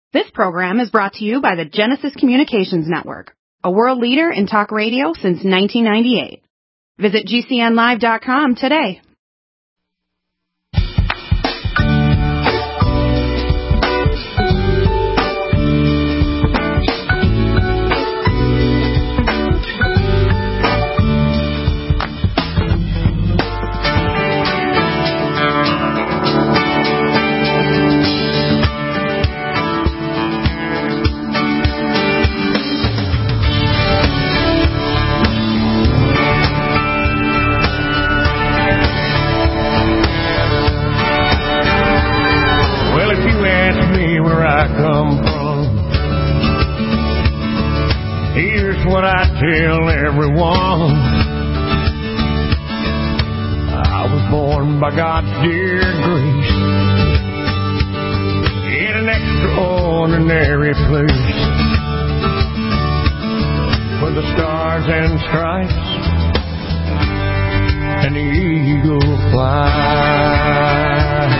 This program is brought to you by the Genesis Communications Network, a world leader in talk radio since 1998. Visit GCNlive.com today. What I tell everyone, I was born by God's dear grace in an extraordinary place where the stars and stripes and the eagle fly.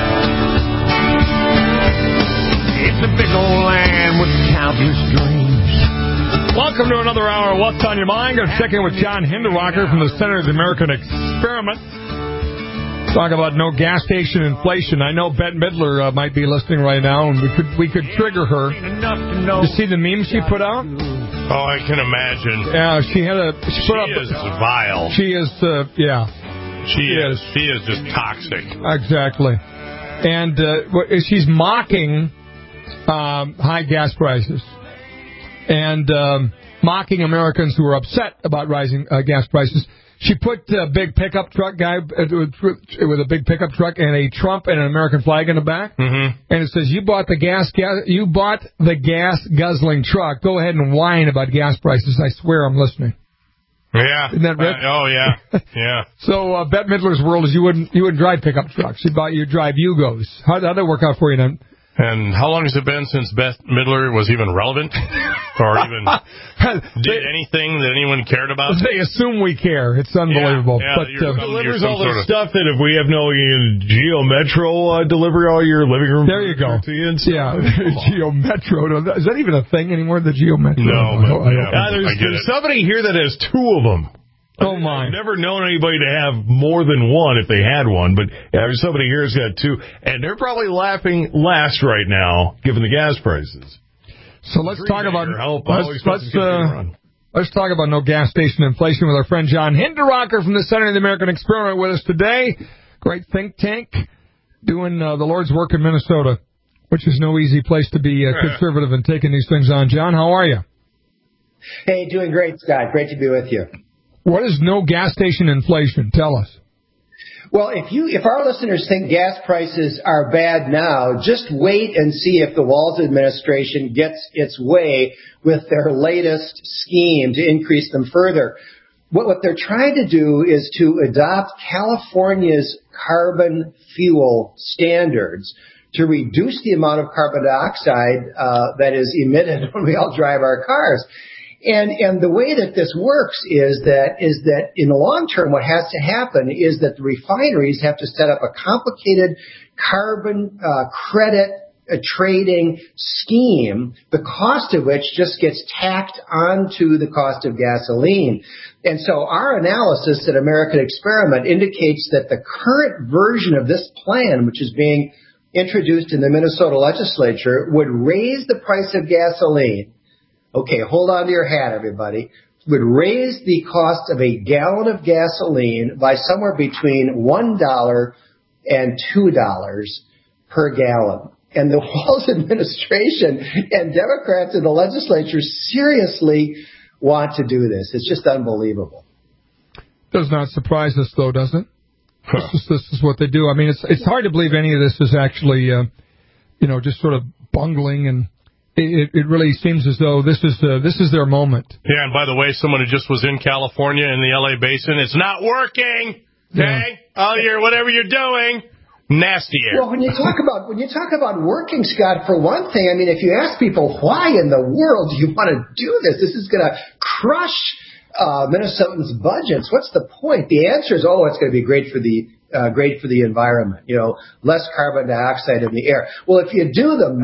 It's a big old land with countless dreams. Welcome to another hour of What's on Your Mind. Going to check in with John Hinderrocker from the Center of the American Experiment. Talk about no gas station inflation. I know Bette Midler might be listening right now, and we could trigger her. You see the meme she put out? Oh, I can imagine. Yeah, she is vile. She is, yeah. She is just toxic. Exactly. And she's mocking high gas prices. And mocking Americans who are upset about rising gas prices. She put a big pickup truck guy with a big pickup truck and a Trump and an American flag in the back. Mm-hmm. And it says, "You bought the gas guzzling truck. Go ahead and whine about gas prices. I swear I'm listening." Yeah. Isn't that rich? Oh yeah. Yeah. So Bette Midler's world is you wouldn't drive pickup trucks. You'd drive Yugos. How'd that work out for you then? And how long has it been since Bette Midler was even relevant? Or even did anything that anyone cared about? They assume we care. It's unbelievable. Yeah, but delivers all this stuff that if we have no Geo Metro deliver all your living room. There you go. Yeah, Geo Metro. Is that even a thing anymore, the Geo Metro? No. There's somebody here that has two of them. Oh, my. I've never known anybody to have more than one if they had one, but somebody here has got two, and they're probably laughing last right now, given the gas prices. So let's talk about let's talk about no gas station inflation with our friend John Hinderrocker from the Center of the American Experiment with us today. Great think tank doing the Lord's work in Minnesota, which is no easy place to be conservative and taking these things on. John, how are you? Hey, doing great, Scott. Great to be with you. What is no gas station inflation? Tell us. Well, if our listeners think gas prices are bad now, just wait and see if the Walz administration gets its way with their latest scheme to increase them further. What they're trying to do is to adopt California's carbon fuel standards to reduce the amount of carbon dioxide that is emitted when we all drive our cars. And the way that this works is that in the long term, what has to happen is that the refineries have to set up a complicated carbon credit trading scheme, the cost of which just gets tacked onto the cost of gasoline. And so our analysis at American Experiment indicates that the current version of this plan, which is being introduced in the Minnesota legislature, would raise the price of gasoline. Okay, hold on to your hat, everybody. Would raise the cost of a gallon of gasoline by somewhere between $1 and $2 per gallon. And the Walz administration and Democrats in the legislature seriously want to do this. It's just unbelievable. Does not surprise us, though, does it? This is what they do. I mean, it's hard to believe any of this is actually, just sort of bungling and. It really seems as though this is their moment. Yeah, and by the way, someone who just was in California in the LA basin, it's not working. Okay, all your whatever you're doing, nasty air. Well, when you talk about working, Scott, for one thing, I mean, if you ask people why in the world do you want to do this, this is going to crush Minnesotans' budgets. What's the point? The answer is, it's going to be great for the environment. Less carbon dioxide in the air. Well, if you do the math,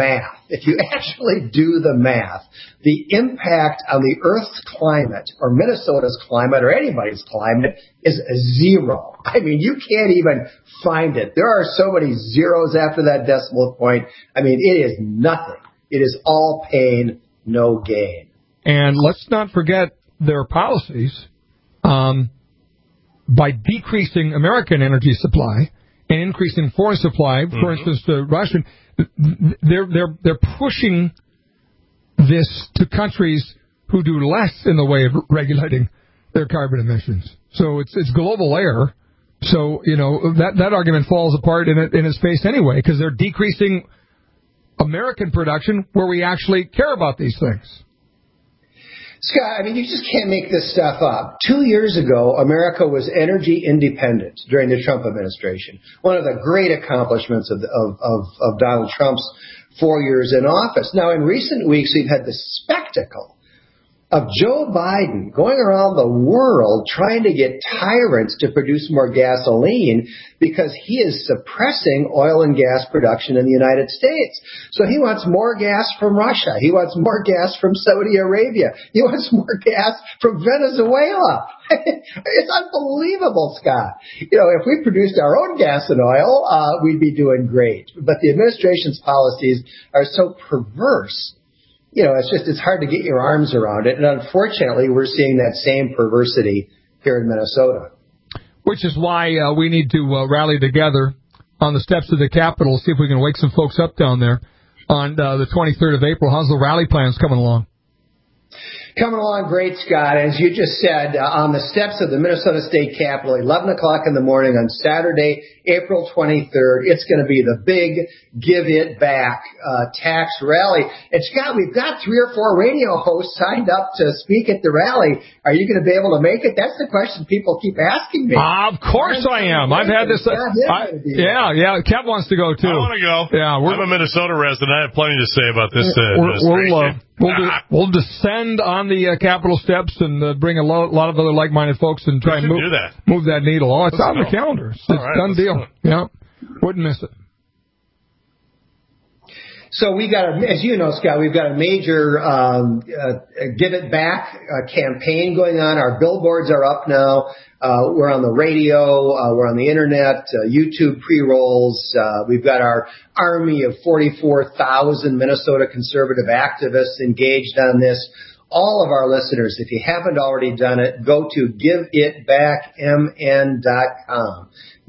if you actually do the math, the impact on the Earth's climate or Minnesota's climate or anybody's climate is zero. I mean, you can't even find it. There are so many zeros after that decimal point. I mean, it is nothing. It is all pain, no gain. And let's not forget their policies. By decreasing American energy supply and increasing foreign supply, for instance, to Russian, they're pushing this to countries who do less in the way of regulating their carbon emissions. So it's global air. So that argument falls apart in its face anyway, because they're decreasing American production where we actually care about these things. Scott, I mean, you just can't make this stuff up. 2 years ago, America was energy independent during the Trump administration. One of the great accomplishments of Donald Trump's 4 years in office. Now, in recent weeks, we've had the spectacle of Joe Biden going around the world trying to get tyrants to produce more gasoline because he is suppressing oil and gas production in the United States. So he wants more gas from Russia. He wants more gas from Saudi Arabia. He wants more gas from Venezuela. It's unbelievable, Scott. If we produced our own gas and oil, we'd be doing great. But the administration's policies are so perverse. It's hard to get your arms around it. And unfortunately, we're seeing that same perversity here in Minnesota. Which is why we need to rally together on the steps of the Capitol, see if we can wake some folks up down there on the 23rd of April. How's the rally plans coming along? Coming along great, Scott. As you just said, on the steps of the Minnesota State Capitol, 11 o'clock in the morning on Saturday, April 23rd, it's going to be the big Give It Back tax rally. And, Scott, we've got 3 or 4 radio hosts signed up to speak at the rally. Are you going to be able to make it? That's the question people keep asking me. Of course I am. I've had this. Yeah. Kev wants to go, too. I want to go. Yeah, I'm a Minnesota resident. I have plenty to say about this administration. We'll descend on the Capitol steps and bring a lot of other like-minded folks and try and move that needle. Oh, it's on the calendar. It's a done deal. Yeah, wouldn't miss it. So we got, as you know, Scott, we've got a major Give It Back campaign going on. Our billboards are up now. We're on the radio. We're on the internet, YouTube pre-rolls. We've got our army of 44,000 Minnesota conservative activists engaged on this. All of our listeners, if you haven't already done it, go to giveitbackmn.com.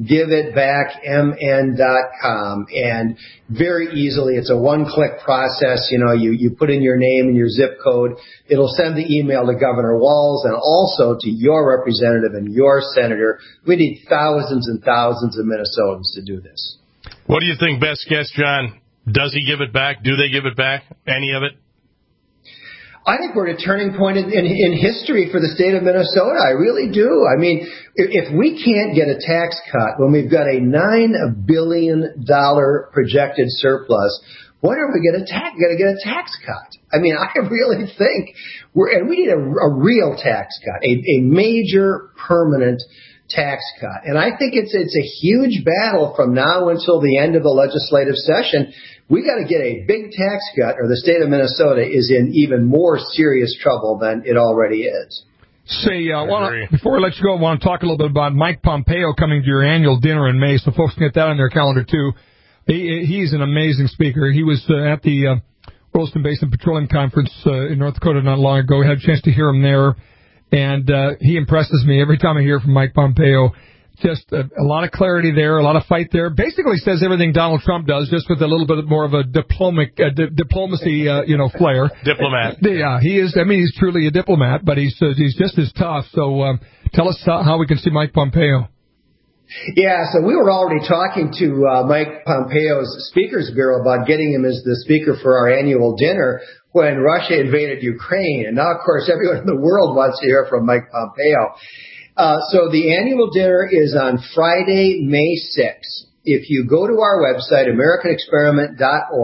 giveitbackmn.com, and very easily, it's a one-click process. You put in your name and your zip code. It'll send the email to Governor Walz and also to your representative and your senator. We need thousands and thousands of Minnesotans to do this. What do you think, best guess, John? Does he give it back? Do they give it back? Any of it? I think we're at a turning point in history for the state of Minnesota. I really do. I mean, if we can't get a tax cut when we've got a $9 billion projected surplus, when are we going to get a tax cut? I mean, I really think we need a real tax cut, a major permanent tax cut. And I think it's a huge battle from now until the end of the legislative session. We got to get a big tax cut, or the state of Minnesota is in even more serious trouble than it already is. Say, before we let you go, I want to talk a little bit about Mike Pompeo coming to your annual dinner in May, so folks can get that on their calendar, too. He's an amazing speaker. He was at the Williston Basin Petroleum Conference in North Dakota not long ago. We had a chance to hear him there, and he impresses me every time I hear from Mike Pompeo. Just a lot of clarity there, a lot of fight there. Basically says everything Donald Trump does, just with a little bit more of a diplomacy, flair. Diplomat. Yeah, he is. I mean, he's truly a diplomat, but he's just as tough. So tell us how we can see Mike Pompeo. Yeah, so we were already talking to Mike Pompeo's Speakers Bureau about getting him as the speaker for our annual dinner when Russia invaded Ukraine. And now, of course, everyone in the world wants to hear from Mike Pompeo. So the annual dinner is on Friday, May 6th. If you go to our website, AmericanExperiment.org,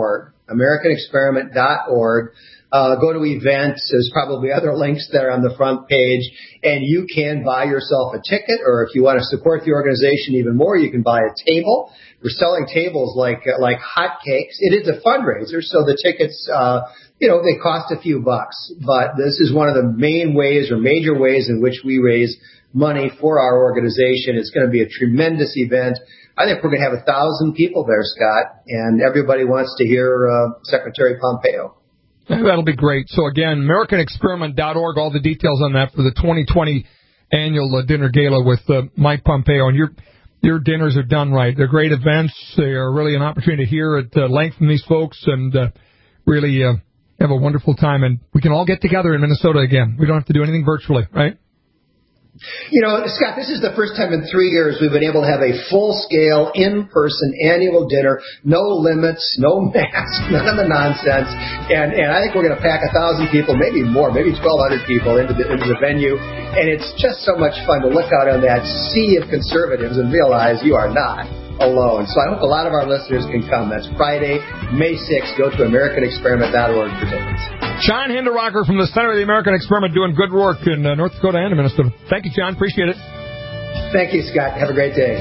AmericanExperiment.org. Go to events. There's probably other links there on the front page, and you can buy yourself a ticket, or if you want to support the organization even more, you can buy a table. We're selling tables like hotcakes. It is a fundraiser, so the tickets, they cost a few bucks, but this is one of the main ways or major ways in which we raise money for our organization. It's going to be a tremendous event. I think we're going to have 1,000 people there, Scott, and everybody wants to hear Secretary Pompeo. That'll be great. So, again, AmericanExperiment.org, all the details on that for the 2020 annual dinner gala with Mike Pompeo. And your dinners are done right. They're great events. They are really an opportunity to hear at length from these folks and really have a wonderful time. And we can all get together in Minnesota again. We don't have to do anything virtually, right? Scott, this is the first time in 3 years we've been able to have a full-scale, in-person annual dinner, no limits, no masks, none of the nonsense, and I think we're going to pack 1,000 people, maybe more, maybe 1,200 people into the venue, and it's just so much fun to look out on that sea of conservatives and realize you are not alone. So I hope a lot of our listeners can come. That's Friday, May 6th. Go to AmericanExperiment.org for tickets. John Hinderaker from the Center of the American Experiment doing good work in North Dakota and in Minnesota. Thank you, John. Appreciate it. Thank you, Scott. Have a great day.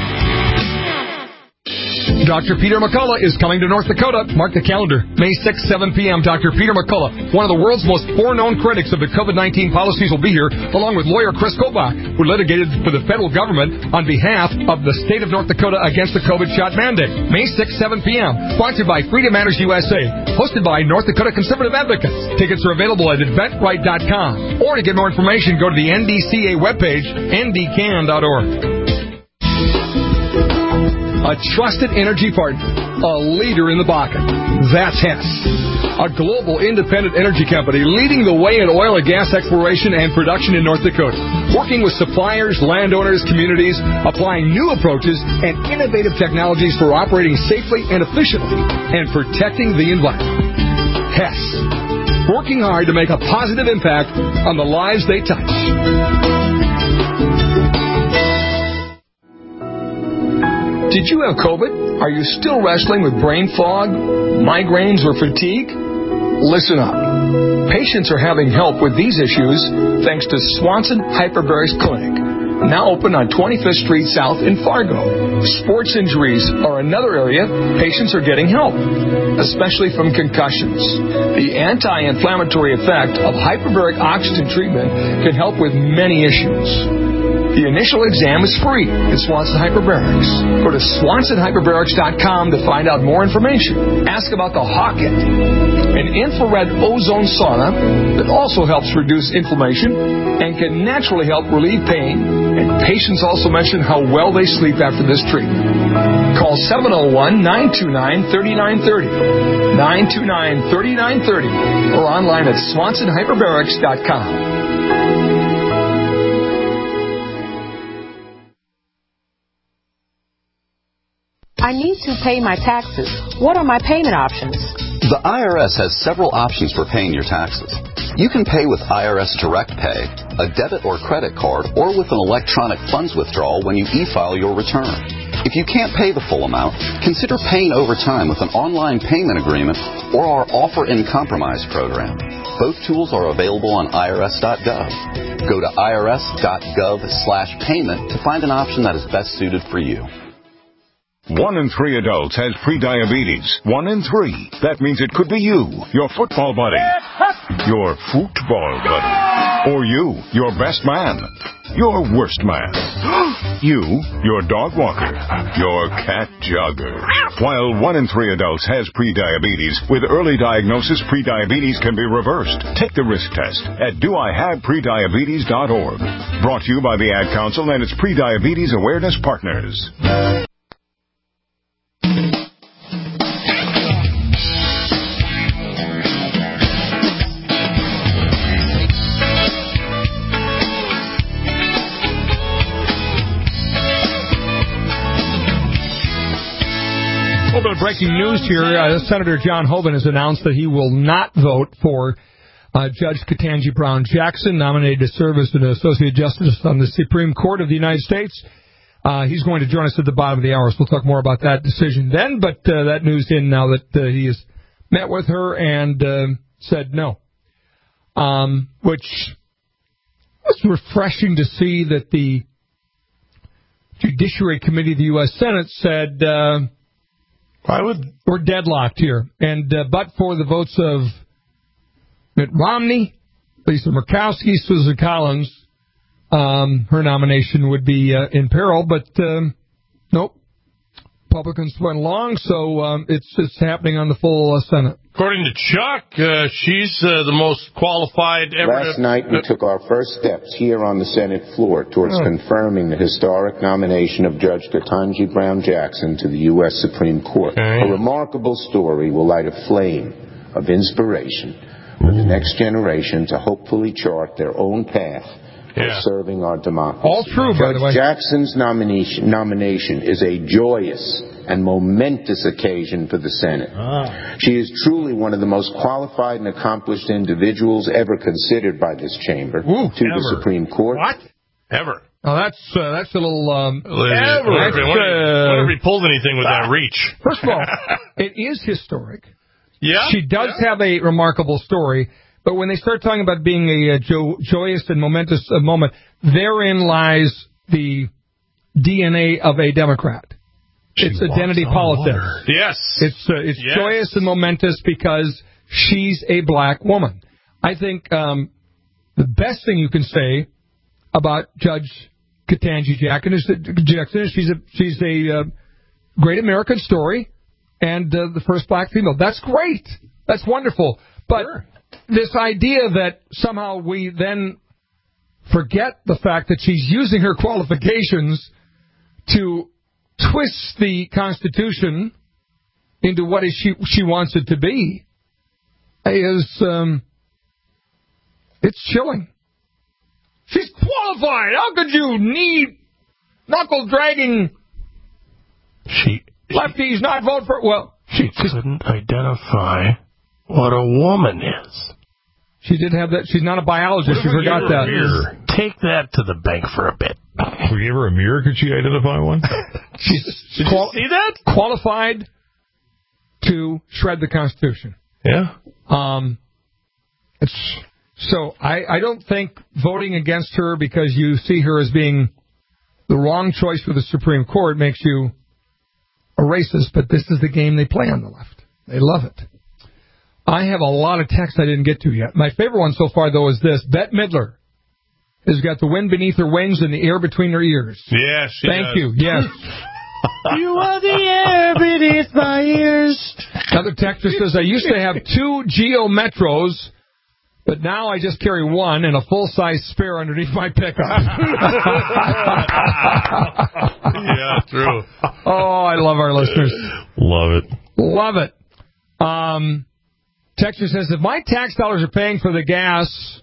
Dr. Peter McCullough is coming to North Dakota. Mark the calendar. May 6, 7 p.m. Dr. Peter McCullough, one of the world's most foreknown critics of the COVID-19 policies, will be here, along with lawyer Chris Kobach, who litigated for the federal government on behalf of the state of North Dakota against the COVID shot mandate. May 6, 7 p.m. Sponsored by Freedom Matters USA. Hosted by North Dakota Conservative Advocates. Tickets are available at eventbrite.com. Or to get more information, go to the NDCA webpage, ndcan.org. A trusted energy partner, a leader in the Bakken. That's Hess, a global independent energy company leading the way in oil and gas exploration and production in North Dakota, working with suppliers, landowners, communities, applying new approaches and innovative technologies for operating safely and efficiently and protecting the environment. Hess, working hard to make a positive impact on the lives they touch. Did you have COVID? Are you still wrestling with brain fog, migraines, or fatigue? Listen up. Patients are having help with these issues thanks to Swanson Hyperbarics Clinic, now open on 25th Street South in Fargo. Sports injuries are another area patients are getting help, especially from concussions. The anti-inflammatory effect of hyperbaric oxygen treatment can help with many issues. The initial exam is free at Swanson Hyperbarics. Go to SwansonHyperbarics.com to find out more information. Ask about the Hawkett, an infrared ozone sauna that also helps reduce inflammation and can naturally help relieve pain. And patients also mention how well they sleep after this treatment. Call 701-929-3930, 929-3930, or online at SwansonHyperbarics.com. I need to pay my taxes. What are my payment options? The IRS has several options for paying your taxes. You can pay with IRS Direct Pay, a debit or credit card, or with an electronic funds withdrawal when you e-file your return. If you can't pay the full amount, consider paying over time with an online payment agreement or our Offer in Compromise program. Both tools are available on irs.gov. Go to irs.gov/payment to find an option that is best suited for you. 1 in 3 adults has prediabetes. 1 in 3. That means it could be you, your football buddy, your football buddy, or you, your best man, your worst man, you, your dog walker, your cat jogger. While 1 in 3 adults has prediabetes, with early diagnosis, prediabetes can be reversed. Take the risk test at doihaveprediabetes.org. Brought to you by the Ad Council and its Prediabetes Awareness Partners. A little bit of breaking news here. Senator John Hoeven has announced that he will not vote for Judge Ketanji Brown Jackson, nominated to serve as an Associate Justice on the Supreme Court of the United States. He's going to join us at the bottom of the hour, so we'll talk more about that decision then. But that news in now that he has met with her and said no, which was refreshing to see that the Judiciary Committee of the U.S. Senate said, we're deadlocked here. And but for the votes of Mitt Romney, Lisa Murkowski, Susan Collins, her nomination would be in peril. But nope. Republicans went along, so it's happening on the full Senate. According to Chuck, she's the most qualified ever. Last night we took our first steps here on the Senate floor towards confirming the historic nomination of Judge Ketanji Brown Jackson to the U.S. Supreme Court. A remarkable story will light a flame of inspiration for the next generation to hopefully chart their own path for serving our democracy. All true, by the way. Judge Jackson's nomination is a joyous and momentous occasion for the Senate. She is truly one of the most qualified and accomplished individuals ever considered by this chamber the Supreme Court. What? Ever. Oh, that's a little... When have we pulled anything with that reach? First of all, it is historic. Yeah. She does have a remarkable story. But when they start talking about being a joyous and momentous moment, therein lies the DNA of a Democrat. It's identity politics. Yes. It's joyous and momentous because she's a black woman. I think the best thing you can say about Judge Ketanji Jackson is she's a great American story and the first black female. That's great. That's wonderful. But this idea that somehow we then forget the fact that she's using her qualifications to twist the Constitution into what she wants it to be is it's chilling. She's qualified. How could you need knuckle-dragging lefties not vote for... Well, she couldn't identify what a woman is. She did have that. She's not a biologist. She forgot that. Take that to the bank for a bit. If we gave her a mirror, could she identify one? Did you see that? Qualified to shred the Constitution. Yeah. So I don't think voting against her because you see her as being the wrong choice for the Supreme Court makes you a racist, but this is the game they play on the left. They love it. I have a lot of texts I didn't get to yet. My favorite one so far, though, is this. Bette Midler has got the wind beneath her wings and the air between her ears. Yes, she Thank does. you. Yes. You are the air beneath my ears. Another texter says, I used to have 2 Geo Metros, but now I just carry one and a full-size spare underneath my pickup. Yeah, true. Oh, I love our listeners. Love it. Love it. Texter says, if my tax dollars are paying for the gas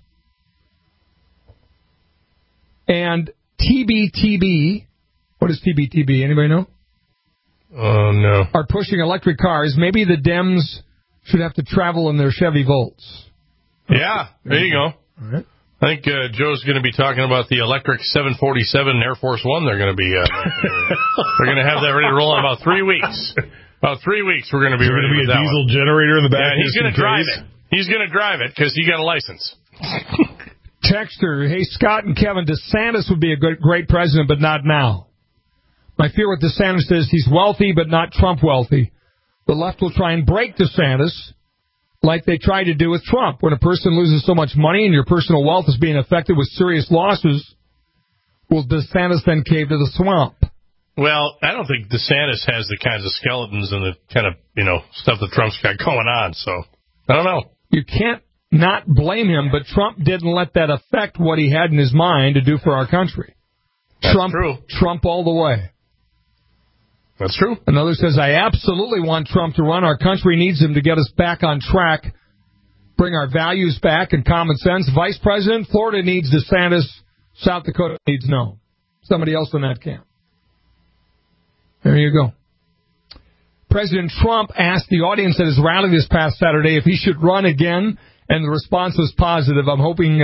and TBTB, what is TBTB? Anybody know? Oh, no. Are pushing electric cars, maybe the Dems should have to travel in their Chevy Volts. Yeah, there you go. All right. I think Joe's going to be talking about the electric 747 Air Force One. They're going to be they're going to have that ready to roll in about 3 weeks. About 3 weeks, we're going to be ready with that. There's going to be a diesel generator in the back. Yeah, he's going to drive it. He's going to drive it because he got a license. Texter, hey, Scott and Kevin, DeSantis would be a great president, but not now. My fear with DeSantis is he's wealthy, but not Trump wealthy. The left will try and break DeSantis like they tried to do with Trump. When a person loses so much money and your personal wealth is being affected with serious losses, will DeSantis then cave to the swamp? Well, I don't think DeSantis has the kinds of skeletons and the kind of, stuff that Trump's got going on, so I don't know. You can't not blame him, but Trump didn't let that affect what he had in his mind to do for our country. That's true. Trump all the way. That's true. Another says, I absolutely want Trump to run. Our country needs him to get us back on track, bring our values back and common sense. Vice President, Florida needs DeSantis. South Dakota needs no. Somebody else in that camp. There you go. President Trump asked the audience at his rally this past Saturday if he should run again, and the response was positive. I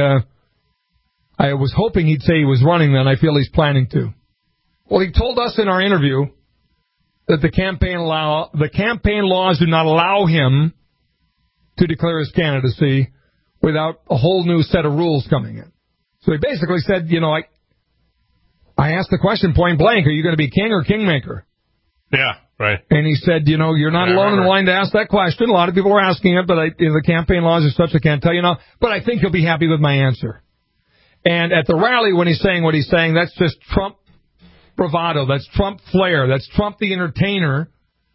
was hoping he'd say he was running then. I feel he's planning to. Well, he told us in our interview that the campaign laws do not allow him to declare his candidacy without a whole new set of rules coming in. So he basically said, I asked the question point blank, are you going to be king or kingmaker? Yeah, right. And he said, you're not alone in the line to ask that question. A lot of people are asking it, but the campaign laws are such I can't tell you now. But I think you'll be happy with my answer. And at the rally, when he's saying what he's saying, that's just Trump bravado. That's Trump flair. That's Trump the entertainer,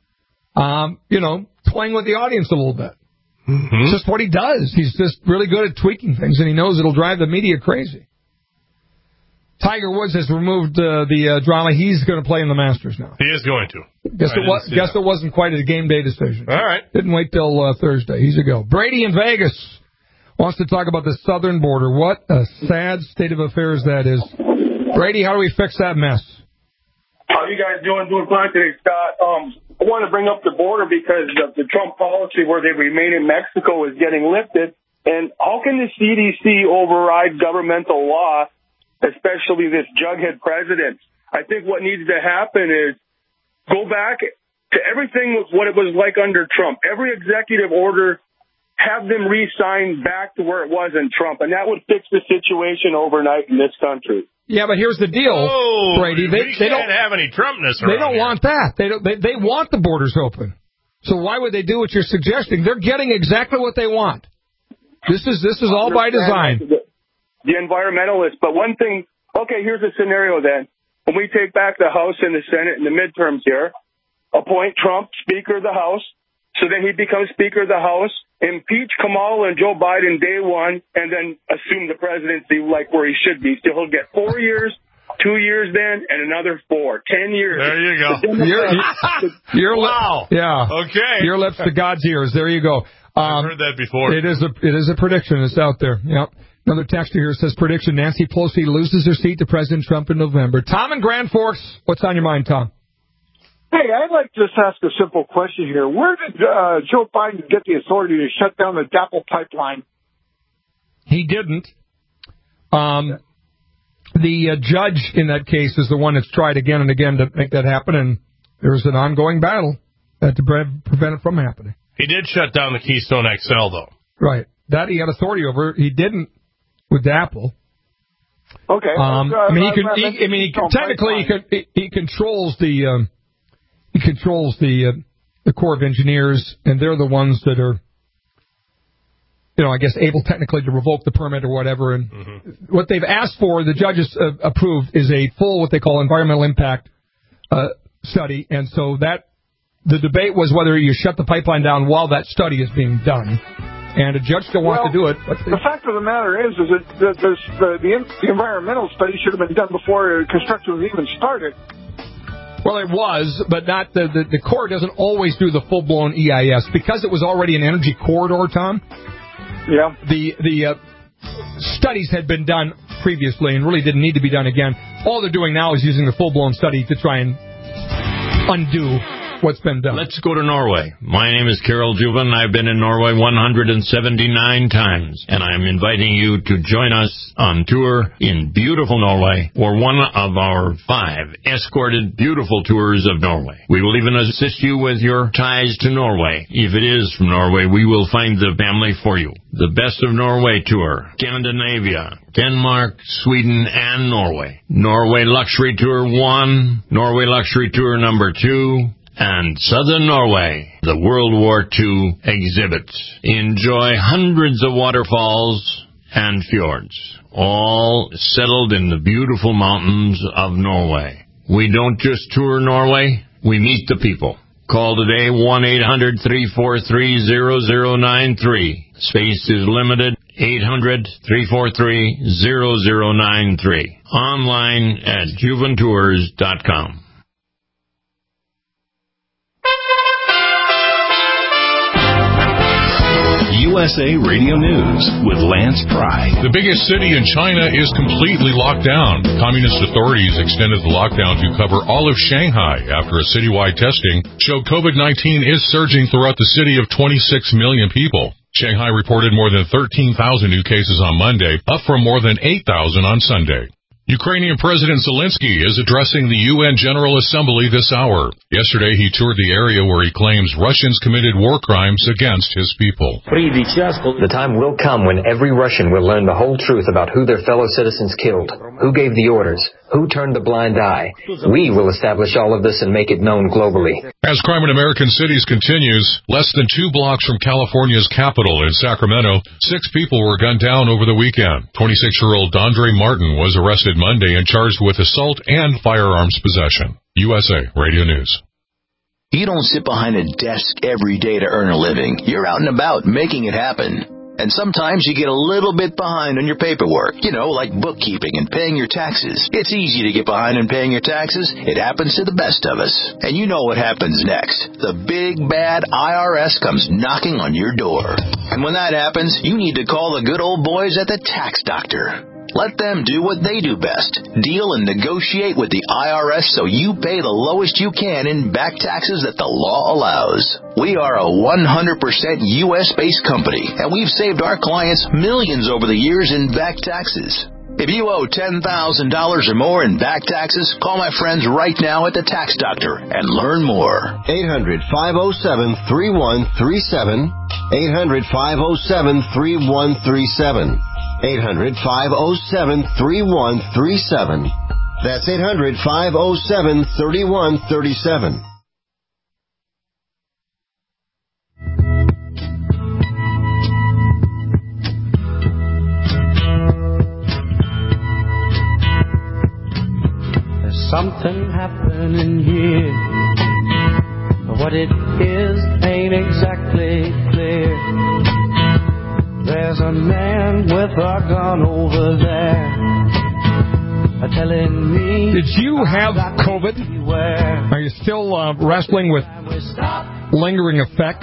playing with the audience a little bit. Mm-hmm. It's just what he does. He's just really good at tweaking things, and he knows it'll drive the media crazy. Tiger Woods has removed the drama. He's going to play in the Masters now. He is going to. Guess it wasn't quite a game day decision. All right. Didn't wait till Thursday. He's a go. Brady in Vegas wants to talk about the southern border. What a sad state of affairs that is. Brady, how do we fix that mess? How you guys doing? Doing fine today, Scott. I want to bring up the border because of the Trump policy where they remain in Mexico is getting lifted. And how can the CDC override governmental law, especially this jughead president? I think what needs to happen is go back to everything with what it was like under Trump. Every executive order, have them re-signed back to where it was in Trump, and that would fix the situation overnight in this country. Yeah, but here's the deal, Brady. They don't have any Trumpness around. They don't want that. They want the borders open. So why would they do what you're suggesting? They're getting exactly what they want. This is all by design. The environmentalists. But one thing, okay, here's a scenario then. When we take back the House and the Senate in the midterms here, appoint Trump Speaker of the House, so then he becomes Speaker of the House, impeach Kamala and Joe Biden day one, and then assume the presidency like where he should be. So he'll get 4 years, 2 years then, and another 4, 10 years. There you go. Wow. Yeah. Okay. Your lips to God's ears. There you go. I've heard that before. It is a prediction. It's out there. Yep. Another texter here says prediction: Nancy Pelosi loses her seat to President Trump in November. Tom in Grand Forks, what's on your mind, Tom? Hey, I'd like to just ask a simple question here. Where did Joe Biden get the authority to shut down the DAPL pipeline? He didn't. The judge in that case is the one that's tried again and again to make that happen, and there's an ongoing battle to prevent it from happening. He did shut down the Keystone XL, though. Right. That he had authority over. He didn't with DAPL. Okay. Technically, he controls the. He controls the Corps of Engineers, and they're the ones that are, I guess, able technically to revoke the permit or whatever. And what they've asked for, the judges approved, is a full, what they call environmental impact study. And so the debate was whether you shut the pipeline down while that study is being done. And a judge still wants to do it. But the fact of the matter is that the environmental study should have been done before construction was even started. Well, it was, but not the Corps doesn't always do the full-blown EIS. Because it was already an energy corridor, Tom, yeah. The studies had been done previously and really didn't need to be done again. All they're doing now is using the full-blown study to try and undo what's been done. Let's go to Norway. My name is Carol Juven. I've been in Norway 179 times, and I'm inviting you to join us on tour in beautiful Norway for one of our 5 escorted beautiful tours of Norway. We will even assist you with your ties to Norway. If it is from Norway, we will find the family for you. The Best of Norway tour, Scandinavia, Denmark, Sweden, and Norway. Norway Luxury Tour 1, Norway Luxury Tour number 2, and Southern Norway, the World War II exhibits. Enjoy hundreds of waterfalls and fjords, all settled in the beautiful mountains of Norway. We don't just tour Norway, we meet the people. Call today 1-800-343-0093. Space is limited. 800-343-0093. Online at juventours.com. USA Radio News with Lance Pry. The biggest city in China is completely locked down. Communist authorities extended the lockdown to cover all of Shanghai after a citywide testing showed COVID-19 is surging throughout the city of 26 million people. Shanghai reported more than 13,000 new cases on Monday, up from more than 8,000 on Sunday. Ukrainian President Zelensky is addressing the UN General Assembly this hour. Yesterday, he toured the area where he claims Russians committed war crimes against his people. The time will come when every Russian will learn the whole truth about who their fellow citizens killed, who gave the orders, who turned a blind eye. We will establish all of this and make it known globally. As crime in American cities continues, less than 2 blocks from California's capital in Sacramento, 6 people were gunned down over the weekend. 26-year-old Dondre Martin was arrested Monday and charged with assault and firearms possession. USA Radio News. You don't sit behind a desk every day to earn a living. You're out and about making it happen. And sometimes you get a little bit behind on your paperwork, like bookkeeping and paying your taxes. It's easy to get behind on paying your taxes. It happens to the best of us. And you know what happens next. The big, bad IRS comes knocking on your door. And when that happens, you need to call the good old boys at the Tax Doctor. Let them do what they do best. Deal and negotiate with the IRS so you pay the lowest you can in back taxes that the law allows. We are a 100% U.S.-based company, and we've saved our clients millions over the years in back taxes. If you owe $10,000 or more in back taxes, call my friends right now at the Tax Doctor and learn more. 800-507-3137. 800-507-3137. 800-507-3137. That's 800-507-3137. There's something happening here. What it is ain't exactly clear. There's a man with a gun over there telling me. Did you have COVID? Are you still wrestling with lingering effects?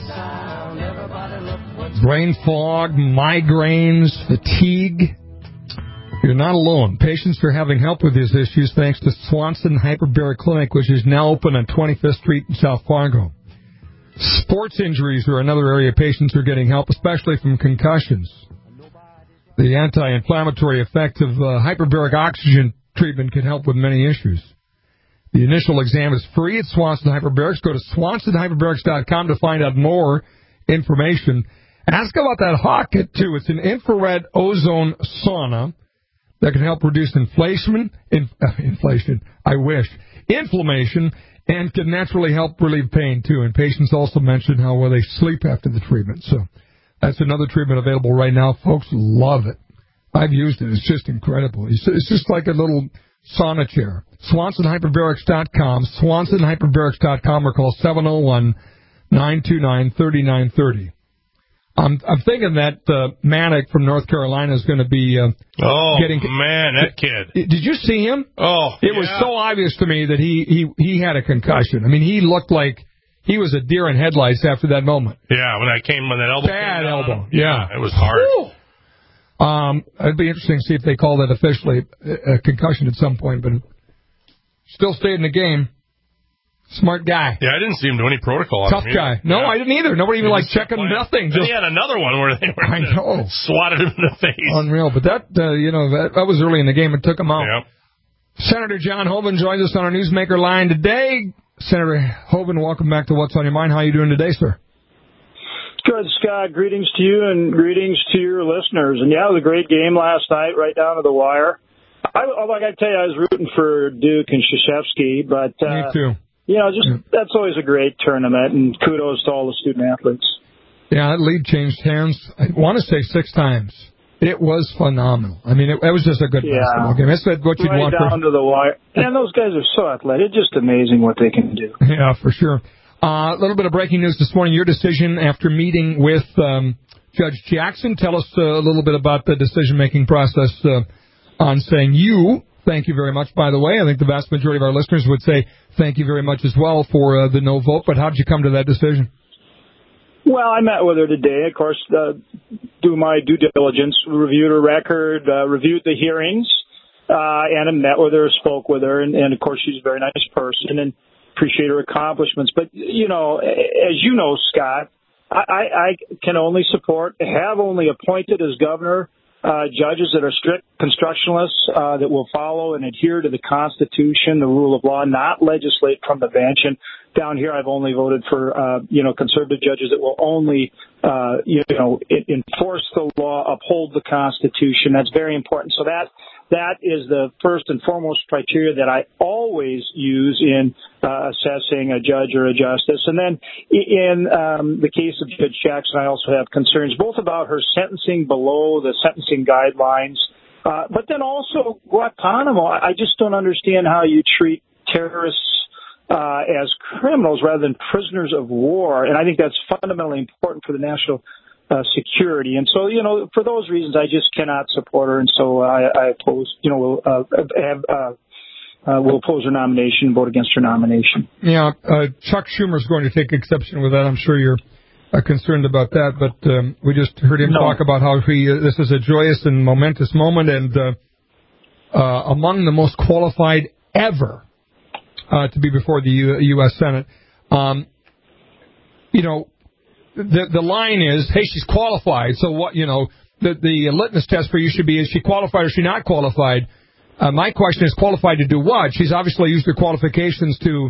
Brain fog, migraines, fatigue? You're not alone. Patients are having help with these issues thanks to Swanson Hyperbaric Clinic, which is now open on 25th Street in South Fargo. Sports injuries are another area patients are getting help, especially from concussions. The anti-inflammatory effect of hyperbaric oxygen treatment can help with many issues. The initial exam is free at Swanson Hyperbarics. Go to swansonhyperbarics.com to find out more information. Ask about that hot kit, too. It's an infrared ozone sauna that can help reduce inflammation, and can naturally help relieve pain, too. And patients also mentioned how well they sleep after the treatment. So that's another treatment available right now. Folks love it. I've used it. It's just incredible. It's just like a little sauna chair. SwansonHyperbarics.com, SwansonHyperbarics.com, or call 701-929-3930. I'm thinking that Manic from North Carolina is going to be getting... man, that kid. Did you see him? It was yeah. so obvious to me that he had a concussion. I mean, he looked like he was a deer in headlights after that moment. Yeah, when that elbow Bad came down. elbow, yeah. It was hard. It'd be interesting to see if they call that officially a concussion at some point, but still stayed in the game. Smart guy. Yeah, I didn't see him do any protocol on Tough him guy. No, I didn't either. Nobody even checking nothing. Then he had another one where they were swatted him in the face. Unreal. But that was early in the game. It took him out. Yep. Senator John Hoeven joins us on our Newsmaker line today. Senator Hoeven, welcome back to What's on Your Mind. How are you doing today, sir? Good, Scott. Greetings to you and greetings to your listeners. And yeah, it was a great game last night, right down to the wire. I got to tell you, I was rooting for Duke and Krzyzewski, but me too. That's always a great tournament, and kudos to all the student athletes. Yeah, that league changed hands, I want to say 6 times. It was phenomenal. I mean, it was just a good basketball game. That's what you'd want. Right down to the wire. And those guys are so athletic. It's just amazing what they can do. Yeah, for sure. A little bit of breaking news this morning. Your decision after meeting with Judge Jackson. Tell us a little bit about the decision-making process on saying thank you very much, by the way. I think the vast majority of our listeners would say thank you very much as well for the no vote. But how did you come to that decision? Well, I met with her today, of course, do my due diligence, reviewed her record, reviewed the hearings, and I met with her, spoke with her, and of course she's a very nice person and appreciate her accomplishments. But, as you know, Scott, I can only have only appointed as governor judges that are strict constructionalists that will follow and adhere to the Constitution, the rule of law, not legislate from the bench. And down here, I've only voted for conservative judges that will only enforce the law, uphold the Constitution. That's very important. So that is the first and foremost criteria that I always use in assessing a judge or a justice. And then in the case of Judge Jackson, I also have concerns both about her sentencing below the sentencing guidelines, but then also Guantanamo. I just don't understand how you treat terrorists as criminals rather than prisoners of war. And I think that's fundamentally important for the national security. And so, for those reasons, I just cannot support her. And so I oppose, we'll oppose her nomination, vote against her nomination. Yeah, Chuck Schumer's going to take exception with that. I'm sure you're concerned about that, but we just heard him talk about how this is a joyous and momentous moment and among the most qualified ever to be before the U.S. Senate. The line is, hey, she's qualified. So what, the litmus test for you should be, is she qualified or is she not qualified? My question is, qualified to do what? She's obviously used her qualifications to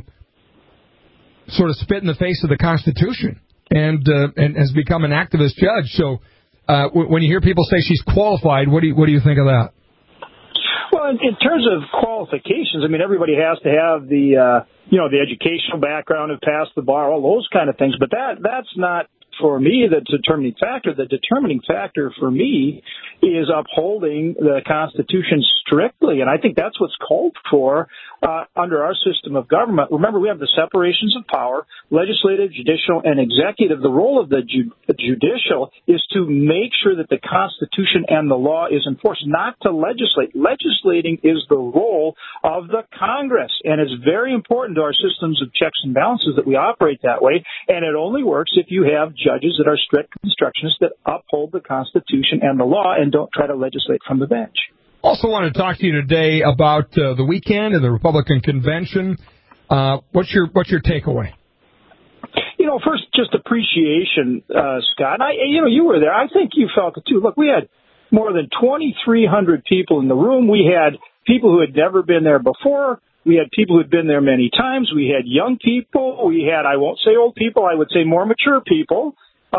sort of spit in the face of the Constitution and has become an activist judge. So when you hear people say she's qualified, what do you think of that? Well, in terms of qualifications, I mean, everybody has to have the educational background, have passed the bar, all those kind of things. But that's not, for me, the determining factor. The determining factor for me is upholding the Constitution strictly, and I think that's what's called for under our system of government. Remember, we have the separations of power, legislative, judicial, and executive. The role of the judicial is to make sure that the Constitution and the law is enforced, not to legislate. Legislating is the role of the Congress, and it's very important to our systems of checks and balances that we operate that way, and it only works if you have judges that are strict constructionists that uphold the Constitution and the law and don't try to legislate from the bench. Also want to talk to you today about the weekend and the Republican convention. What's your takeaway? First, just appreciation, Scott. You were there. I think you felt it too. Look, we had more than 2,300 people in the room. We had people who had never been there before. We had people who had been there many times. We had young people. We had, I won't say old people, I would say more mature people.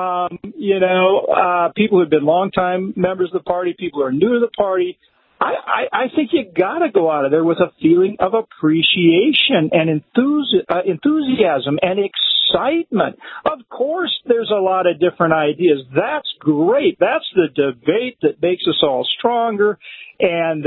People who had been longtime members of the party, people who are new to the party. I think you got to go out of there with a feeling of appreciation and enthusiasm and excitement. Of course, there's a lot of different ideas. That's great. That's the debate that makes us all stronger. And,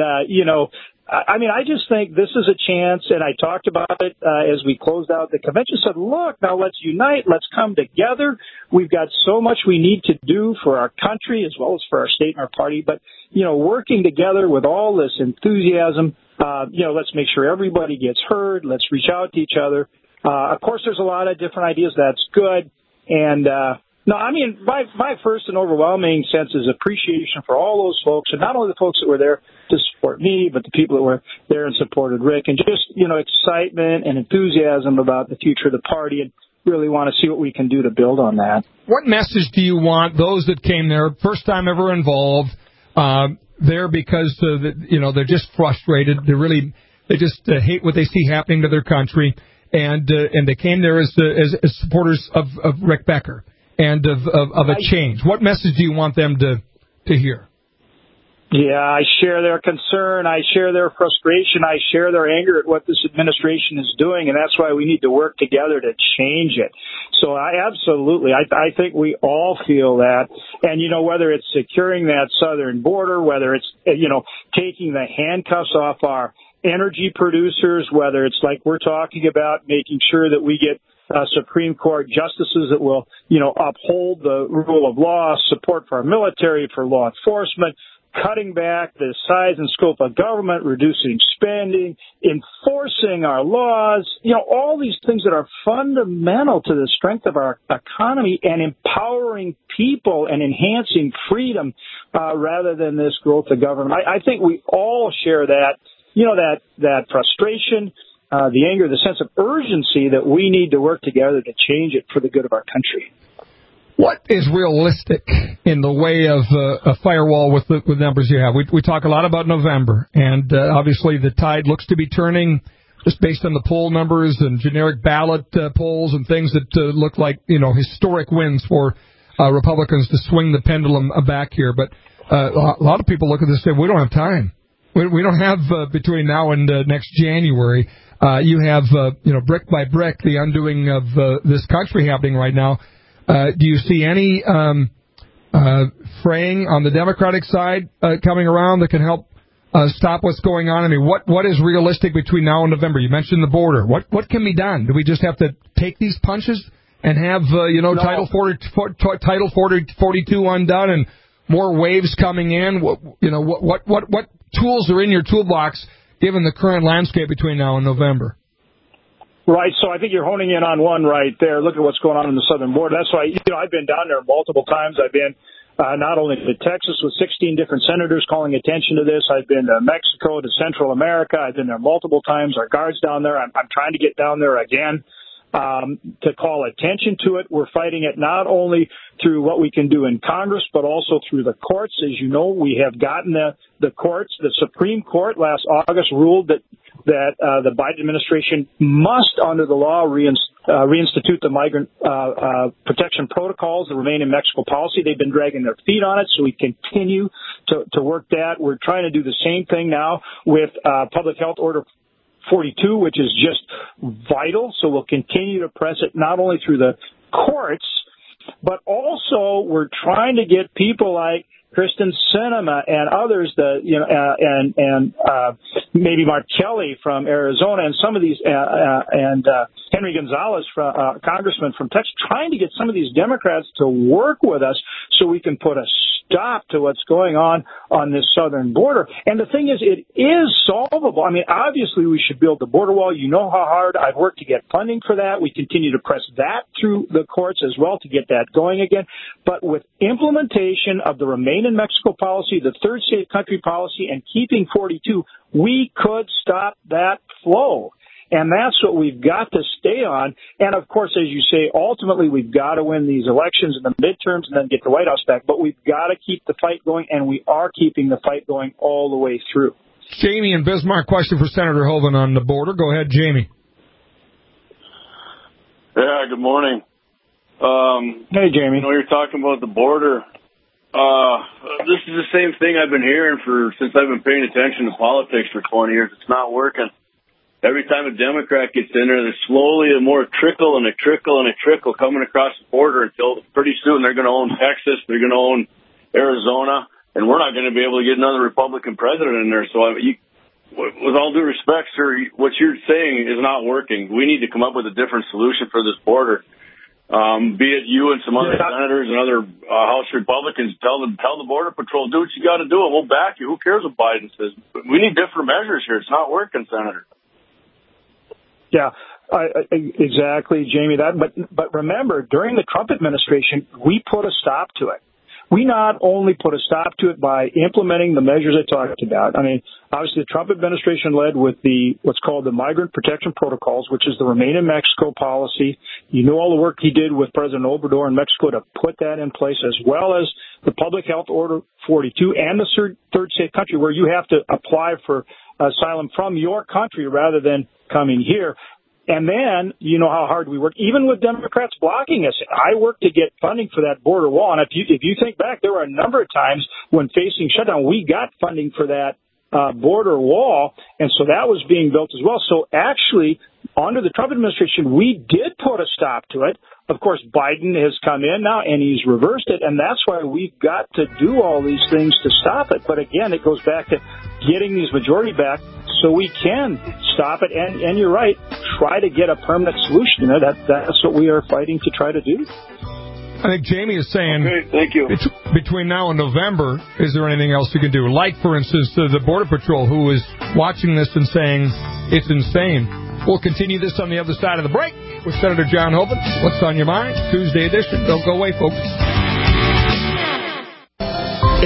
I just think this is a chance, and I talked about it as we closed out the convention, said, look, now let's unite, let's come together. We've got so much we need to do for our country as well as for our state and our party, but, working together with all this enthusiasm, let's make sure everybody gets heard, let's reach out to each other. Of course, there's a lot of different ideas, that's good, and my first and overwhelming sense is appreciation for all those folks, and not only the folks that were there to support me, but the people that were there and supported Rick, and just, excitement and enthusiasm about the future of the party, and really want to see what we can do to build on that. What message do you want those that came there, first time ever involved, there because, they're just frustrated, they just hate what they see happening to their country, and they came there as supporters of Rick Becker and of a change. What message do you want them to hear? Yeah, I share their concern. I share their frustration. I share their anger at what this administration is doing, and that's why we need to work together to change it. So I think we all feel that. And, whether it's securing that southern border, whether it's, taking the handcuffs off our energy producers, whether it's like we're talking about making sure that we get Supreme Court justices that will, uphold the rule of law, support for our military, for law enforcement, cutting back the size and scope of government, reducing spending, enforcing our laws, all these things that are fundamental to the strength of our economy and empowering people and enhancing freedom rather than this growth of government. I think we all share that, that frustration, the anger, the sense of urgency that we need to work together to change it for the good of our country. What is realistic in the way of a firewall with the numbers you have? We talk a lot about November, and obviously the tide looks to be turning just based on the poll numbers and generic ballot polls and things that look like, historic wins for Republicans to swing the pendulum back here. But a lot of people look at this and say, we don't have time. We don't have between now and next January. You have, brick by brick, the undoing of this country happening right now. Do you see any fraying on the Democratic side coming around that can help stop what's going on? I mean, what is realistic between now and November? You mentioned the border. What can be done? Do we just have to take these punches and have no. Title 42 undone and more waves coming in? What tools are in your toolbox given the current landscape between now and November? Right, so I think you're honing in on one right there. Look at what's going on in the southern border. That's why, I've been down there multiple times. I've been not only to Texas with 16 different senators calling attention to this. I've been to Mexico, to Central America. I've been there multiple times. Our guards down there. I'm trying to get down there again to call attention to it. We're fighting it not only through what we can do in Congress, but also through the courts. As you know, we have gotten the courts. The Supreme Court last August ruled that the Biden administration must, under the law, reinstitute the migrant protection protocols, the Remain in Mexico policy. They've been dragging their feet on it, so we continue to work that. We're trying to do the same thing now with Public Health Order 42, which is just vital. So we'll continue to press it not only through the courts, but also we're trying to get people like Kristen Sinema and others, maybe Mark Kelly from Arizona, and some of these, and Henry Gonzalez, congressman from Texas, trying to get some of these Democrats to work with us so we can put a stop to what's going on this southern border. And the thing is, it is solvable. I mean, obviously, we should build the border wall. You know how hard I've worked to get funding for that. We continue to press that through the courts as well to get that going again. But with implementation of the Remain in Mexico policy, the third safe country policy, and keeping 42, we could stop that flow. And that's what we've got to stay on. And, of course, as you say, ultimately we've got to win these elections and the midterms and then get the White House back. But we've got to keep the fight going, and we are keeping the fight going all the way through. Jamie in Bismarck, question for Senator Hoeven on the border. Go ahead, Jamie. Yeah, good morning. Hey, Jamie. You're talking about the border. This is the same thing I've been hearing since I've been paying attention to politics for 20 years. It's not working. Every time a Democrat gets in there, there's slowly a more trickle and a trickle and a trickle coming across the border until pretty soon they're going to own Texas, they're going to own Arizona, and we're not going to be able to get another Republican president in there. So, with all due respect, sir, what you're saying is not working. We need to come up with a different solution for this border. Be it you and some other senators and other House Republicans, tell the Border Patrol, do what you got to do, and we'll back you. Who cares what Biden says? We need different measures here. It's not working, Senator. Yeah, exactly, Jamie. But remember, during the Trump administration, we put a stop to it. We not only put a stop to it by implementing the measures I talked about. I mean, obviously, the Trump administration led with what's called the Migrant Protection Protocols, which is the Remain in Mexico policy. You know all the work he did with President Obrador in Mexico to put that in place, as well as the Public Health Order 42 and the third safe country, where you have to apply for asylum from your country rather than coming here. And then, you know how hard we work, even with Democrats blocking us. I worked to get funding for that border wall. And if you think back, there were a number of times when facing shutdown, we got funding for that border wall. And so that was being built as well. So actually, under the Trump administration, we did put a stop to it. Of course, Biden has come in now and he's reversed it. And that's why we've got to do all these things to stop it. But again, it goes back to getting these majority back so we can stop it. And you're right, try to get a permanent solution. That's what we are fighting to try to do. I think Jamie is saying, okay, thank you. Between now and November, is there anything else you can do? Like, for instance, the Border Patrol, who is watching this and saying it's insane. We'll continue this on the other side of the break with Senator John Hoeven. What's on your mind? Tuesday edition. Don't go away, folks.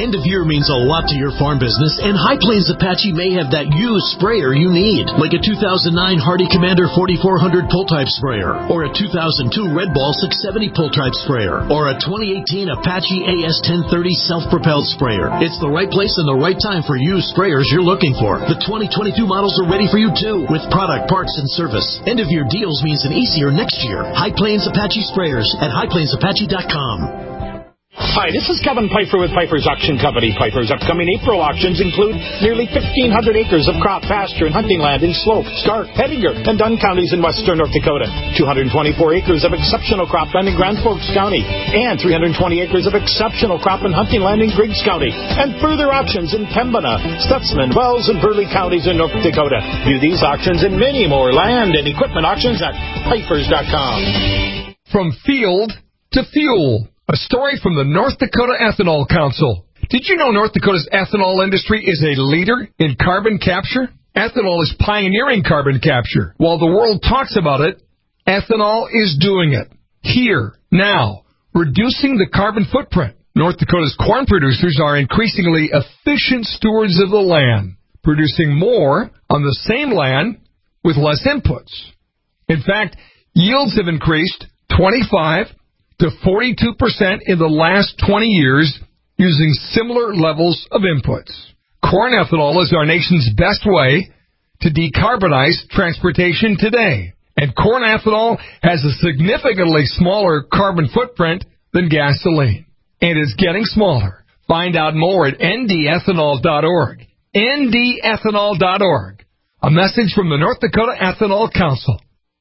End of year means a lot to your farm business, and High Plains Apache may have that used sprayer you need, like a 2009 Hardy Commander 4400 pull-type sprayer, or a 2002 Red Ball 670 pull-type sprayer, or a 2018 Apache AS1030 self-propelled sprayer. It's the right place and the right time for used sprayers you're looking for. The 2022 models are ready for you too, with product, parts, and service. End of year deals means an easier next year. High Plains Apache sprayers at highplainsapache.com. Hi, this is Kevin Pfeiffer with Pfeiffer's Auction Company. Pfeiffer's upcoming April auctions include nearly 1,500 acres of crop, pasture, and hunting land in Slope, Stark, Pettinger, and Dunn counties in western North Dakota, 224 acres of exceptional crop land in Grand Forks County, and 320 acres of exceptional crop and hunting land in Griggs County, and further auctions in Pembina, Stutzman, Wells, and Burley counties in North Dakota. View these auctions and many more land and equipment auctions at Pfeiffers.com. From field to fuel. A story from the North Dakota Ethanol Council. Did you know North Dakota's ethanol industry is a leader in carbon capture? Ethanol is pioneering carbon capture. While the world talks about it, ethanol is doing it. Here, now, reducing the carbon footprint. North Dakota's corn producers are increasingly efficient stewards of the land, producing more on the same land with less inputs. In fact, yields have increased 25 to 42% in the last 20 years using similar levels of inputs. Corn ethanol is our nation's best way to decarbonize transportation today. And corn ethanol has a significantly smaller carbon footprint than gasoline. And it's getting smaller. Find out more at ndethanol.org. ndethanol.org. A message from the North Dakota Ethanol Council.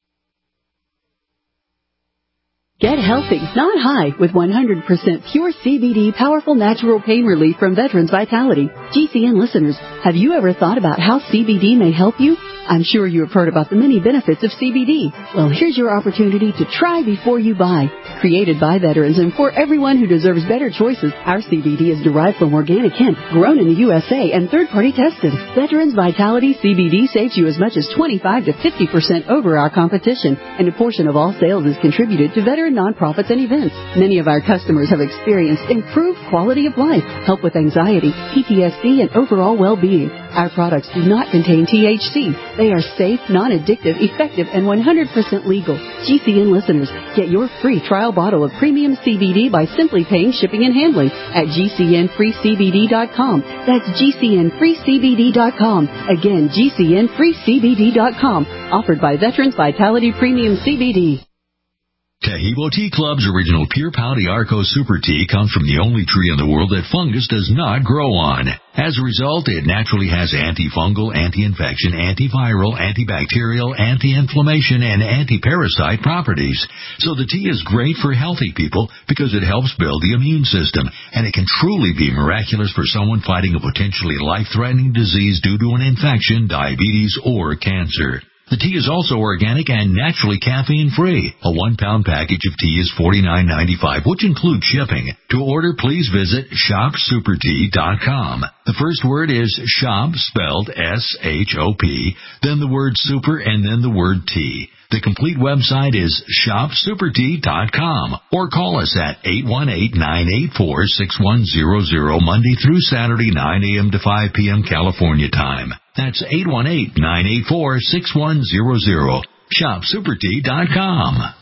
Get healthy, not high, with 100% pure CBD powerful natural pain relief from Veterans Vitality. GCN listeners, have you ever thought about how CBD may help you? I'm sure you have heard about the many benefits of CBD. Well, here's your opportunity to try before you buy. Created by veterans and for everyone who deserves better choices, our CBD is derived from organic hemp, grown in the USA, and third-party tested. Veterans Vitality CBD saves you as much as 25 to 50% over our competition, and a portion of all sales is contributed to veteran nonprofits and events. Many of our customers have experienced improved quality of life, help with anxiety, PTSD, and overall well-being. Our products do not contain THC. They are safe, non-addictive, effective, and 100% legal. GCN listeners, get your free trial bottle of premium CBD by simply paying shipping and handling at GCNFreeCBD.com. That's GCNFreeCBD.com. Again, GCNFreeCBD.com. Offered by Veterans Vitality Premium CBD. Tahibo Tea Club's original Pure Pau d'Arco Super Tea comes from the only tree in the world that fungus does not grow on. As a result, it naturally has antifungal, anti-infection, antiviral, antibacterial, anti-inflammation, and anti-parasite properties. So the tea is great for healthy people because it helps build the immune system, and it can truly be miraculous for someone fighting a potentially life-threatening disease due to an infection, diabetes, or cancer. The tea is also organic and naturally caffeine-free. A 1-pound package of tea is $49.95, which includes shipping. To order, please visit shopsupertea.com. The first word is shop, spelled S-H-O-P, then the word super, and then the word tea. The complete website is shopsupertea.com, or call us at 818-984-6100 Monday through Saturday, 9 a.m. to 5 p.m. California time. That's 818-984-6100. shopsupertea.com.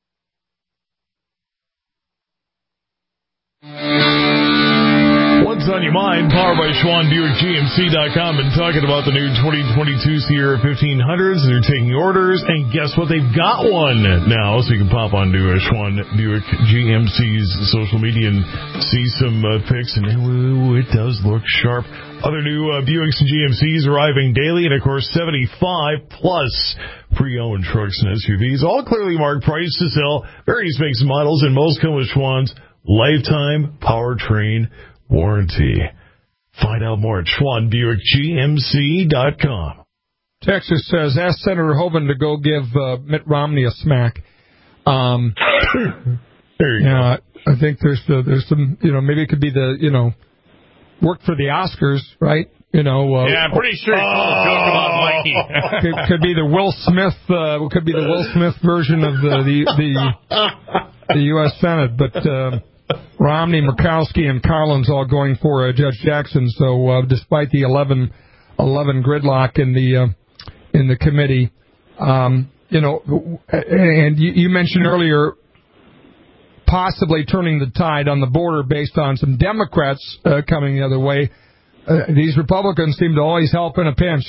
What's on your mind? Powered by Schwann Buick GMC.com. Been talking about the new 2022 Sierra 1500s. They're taking orders, and guess what? They've got one now, so you can pop onto Schwann Buick GMC's social media and see some pics, and it does look sharp. Other new Buicks and GMCs arriving daily, and of course 75 plus pre-owned trucks and SUVs, all clearly marked, priced to sell, various makes and models, and most come with Schwann's lifetime powertrain warranty. Find out more at SchwannBuickGMC.com. Texas says, ask Senator Hoeven to go give Mitt Romney a smack. There you go. I think there's some, maybe it could be the, worked for the Oscars, right? Yeah, I'm pretty sure he told a joke about Mikey. could be the Will Smith, version of the U.S. Senate, but Romney, Murkowski, and Carlin's all going for Judge Jackson. So despite the 11 gridlock in the committee, and you mentioned earlier possibly turning the tide on the border based on some Democrats coming the other way. These Republicans seem to always help in a pinch.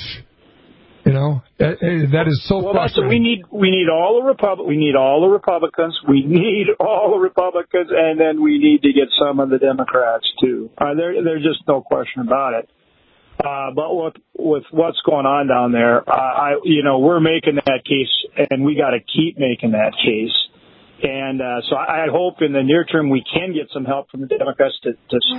That is so frustrating. We need all the Republicans. We need all the Republicans, and then we need to get some of the Democrats too. There's just no question about it. But with what's going on down there, we're making that case, and we got to keep making that case. And so I hope in the near term we can get some help from the Democrats to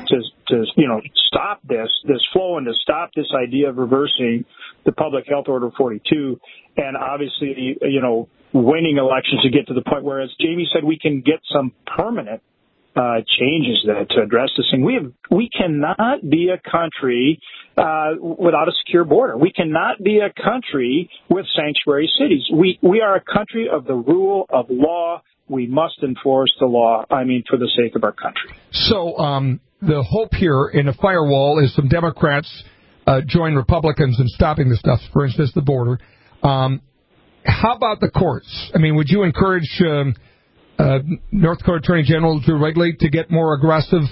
stop this flow and to stop this idea of reversing the Public Health Order 42, and obviously winning elections to get to the point where, as Jamie said, we can get some permanent changes to address this thing. We cannot be a country without a secure border. We cannot be a country with sanctuary cities. We are a country of the rule of law. We must enforce the law, for the sake of our country. So the hope here in a firewall is some Democrats join Republicans in stopping the stuff, for instance, the border. How about the courts? Would you encourage North Dakota Attorney General Drew Wrigley to get more aggressive?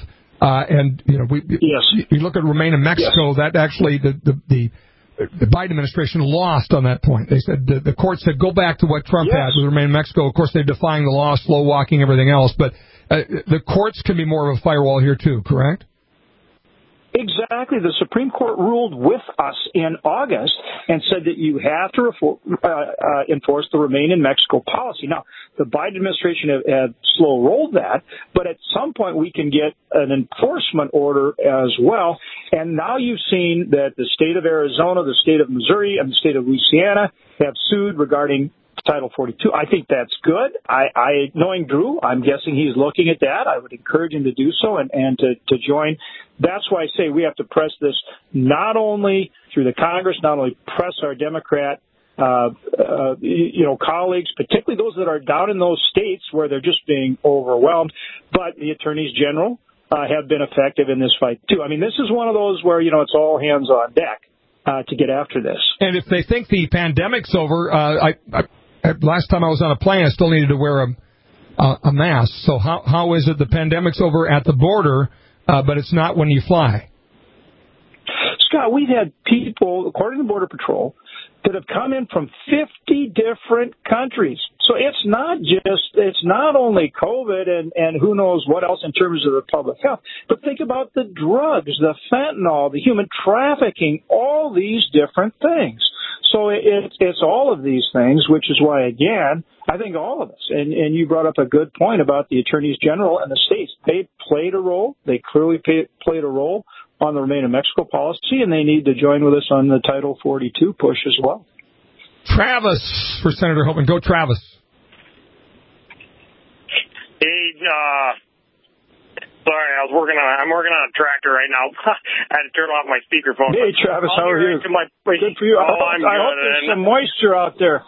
Yes. You look at Remain in Mexico, yes. That actually, the Biden administration lost on that point. They said the court said go back to what Trump had with Remain in Mexico. Of course, they're defying the law, slow walking, everything else. But the courts can be more of a firewall here too, correct? Exactly. The Supreme Court ruled with us in August and said that you have to enforce the Remain in Mexico policy. Now, the Biden administration had slow-rolled that, but at some point we can get an enforcement order as well. And now you've seen that the state of Arizona, the state of Missouri, and the state of Louisiana have sued regarding Title 42. I think that's good. Knowing Drew, I'm guessing he's looking at that. I would encourage him to do so and to join. That's why I say we have to press this not only through the Congress, not only press our Democrat colleagues, particularly those that are down in those states where they're just being overwhelmed, but the attorneys general have been effective in this fight too. This is one of those where it's all hands on deck to get after this. And if they think the pandemic's over, last time I was on a plane, I still needed to wear a mask. So how is it the pandemic's over at the border, but it's not when you fly? Scott, we've had people, according to Border Patrol, that have come in from 50 different countries. So it's not only COVID and who knows what else in terms of the public health, but think about the drugs, the fentanyl, the human trafficking, all these different things. So it's all of these things, which is why, again, I think all of us, and you brought up a good point about the attorneys general and the states. They played a role. They clearly played a role on the Remain in Mexico policy, and they need to join with us on the Title 42 push as well. Travis for Senator Hopeman. Go, Travis. Hey, sorry, I'm working on a tractor right now. I had to turn off my speakerphone. Hey, Travis, how are you? Good for you. I hope there's some moisture out there.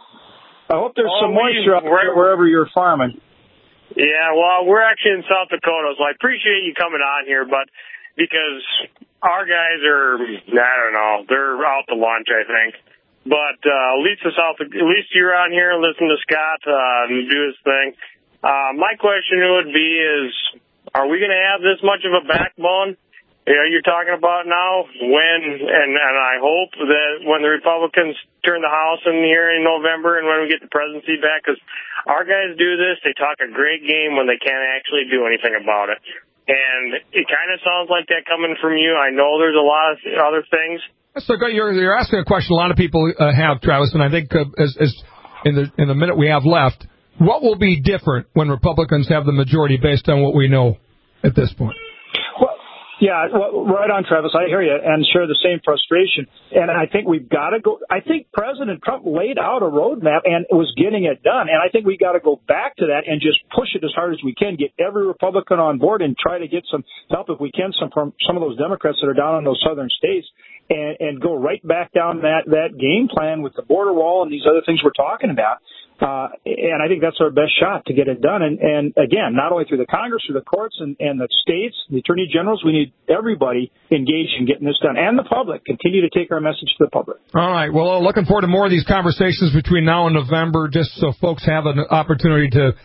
Wherever you're farming. Yeah, well, we're actually in South Dakota, so I appreciate you coming on here, but because our guys are, I don't know, they're out to lunch, I think. But at least you're on here and listen to Scott and do his thing. My question would be is, are we going to have this much of a backbone you're talking about now? And I hope that when the Republicans turn the House in here in November and when we get the presidency back, because our guys do this, they talk a great game when they can't actually do anything about it. And it kind of sounds like that coming from you. I know there's a lot of other things. So you're asking a question a lot of people have, Travis, and I think as in the minute we have left, what will be different when Republicans have the majority based on what we know at this point? Yeah, well, right on, Travis. I hear you and share the same frustration. And I think we've got to go. I think President Trump laid out a roadmap and was getting it done. And I think we got to go back to that and just push it as hard as we can, get every Republican on board and try to get some help, if we can, from some of those Democrats that are down in those southern states and go right back down that game plan with the border wall and these other things we're talking about. And I think that's our best shot to get it done. And again, not only through the Congress, through the courts and the states, the attorney generals, we need everybody engaged in getting this done. And the public. Continue to take our message to the public. All right. Well, looking forward to more of these conversations between now and November, just so folks have an opportunity to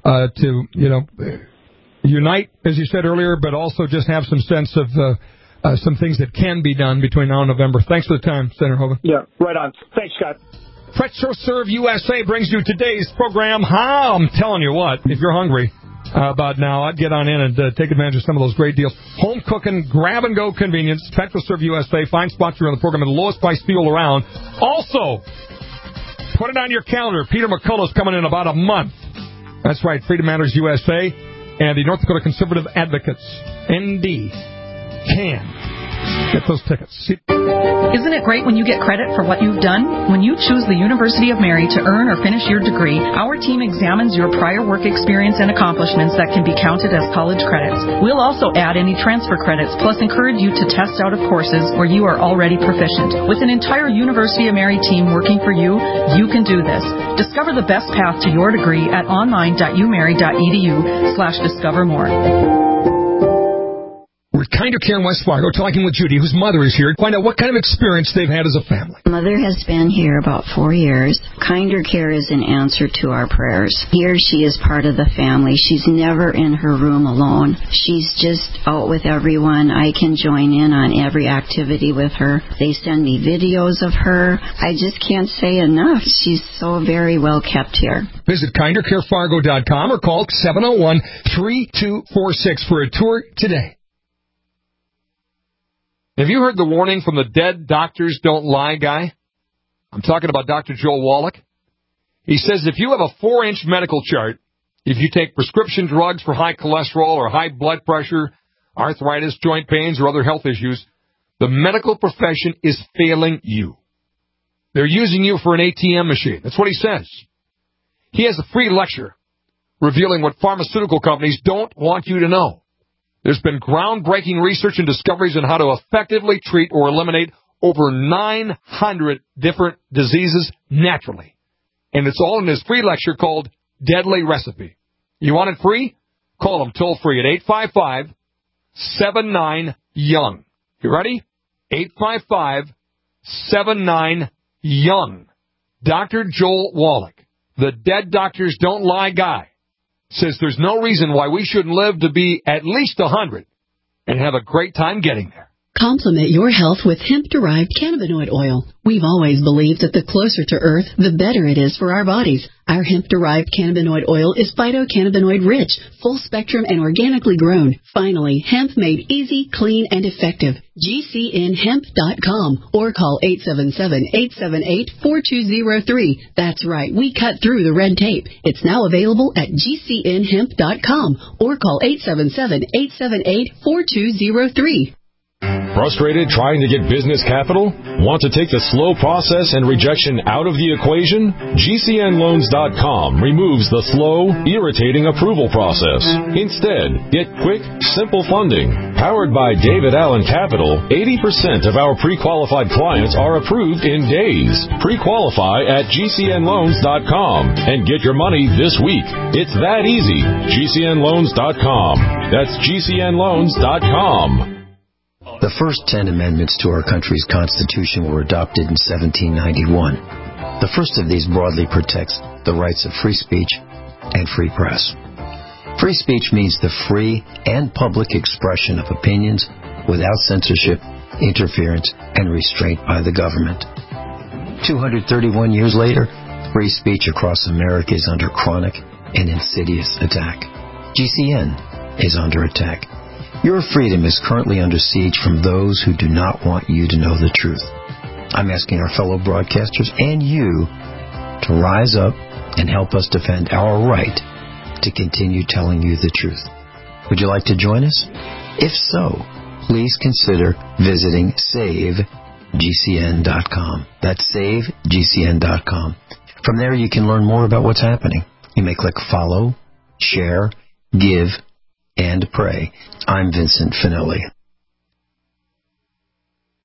unite, as you said earlier, but also just have some sense of some things that can be done between now and November. Thanks for the time, Senator Hoeven. Yeah, right on. Thanks, Scott. PretroServe USA brings you today's program. I'm telling you what, if you're hungry about now, I'd get on in and take advantage of some of those great deals. Home cooking, grab-and-go convenience. PretroServe USA, fine sponsor on the program, at the lowest price fuel around. Also, put it on your calendar. Peter McCullough's coming in about a month. That's right, Freedom Matters USA and the North Dakota Conservative Advocates, ND, can get those tickets. Isn't it great when you get credit for what you've done? When you choose the University of Mary to earn or finish your degree, our team examines your prior work experience and accomplishments that can be counted as college credits. We'll also add any transfer credits, plus encourage you to test out of courses where you are already proficient. With an entire University of Mary team working for you, you can do this. Discover the best path to your degree at online.umary.edu/discovermore. We're at Kinder Care in West Fargo, talking with Judy, whose mother is here, to find out what kind of experience they've had as a family. Mother has been here about 4 years. Kinder Care is an answer to our prayers. Here she is part of the family. She's never in her room alone. She's just out with everyone. I can join in on every activity with her. They send me videos of her. I just can't say enough. She's so very well kept here. Visit KinderCareFargo.com or call 701-3246 for a tour today. Have you heard the warning from the dead doctors don't lie guy? I'm talking about Dr. Joel Wallach. He says if you have a 4-inch medical chart, if you take prescription drugs for high cholesterol or high blood pressure, arthritis, joint pains, or other health issues, the medical profession is failing you. They're using you for an ATM machine. That's what he says. He has a free lecture revealing what pharmaceutical companies don't want you to know. There's been groundbreaking research and discoveries on how to effectively treat or eliminate over 900 different diseases naturally. And it's all in his free lecture called Deadly Recipe. You want it free? Call him toll free at 855-79-YOUNG. You ready? 855-79-YOUNG. Dr. Joel Wallach, the dead doctors don't lie guy, says there's no reason why we shouldn't live to be at least 100 and have a great time getting there. Complement your health with hemp-derived cannabinoid oil. We've always believed that the closer to Earth, the better it is for our bodies. Our hemp-derived cannabinoid oil is phytocannabinoid-rich, full-spectrum, and organically grown. Finally, hemp made easy, clean, and effective. GCNhemp.com or call 877-878-4203. That's right, we cut through the red tape. It's now available at GCNhemp.com or call 877-878-4203. Frustrated trying to get business capital? Want to take the slow process and rejection out of the equation? GCNloans.com removes the slow, irritating approval process. Instead, get quick, simple funding. Powered by David Allen Capital, 80% of our pre-qualified clients are approved in days. Pre-qualify at GCNloans.com and get your money this week. It's that easy. GCNloans.com. That's GCNloans.com. The first 10 amendments to our country's Constitution were adopted in 1791. The first of these broadly protects the rights of free speech and free press. Free speech means the free and public expression of opinions without censorship, interference, and restraint by the government. 231 years later, free speech across America is under chronic and insidious attack. GCN is under attack. Your freedom is currently under siege from those who do not want you to know the truth. I'm asking our fellow broadcasters and you to rise up and help us defend our right to continue telling you the truth. Would you like to join us? If so, please consider visiting SaveGCN.com. That's SaveGCN.com. From there, you can learn more about what's happening. You may click follow, share, give, and pray. I'm Vincent Finelli.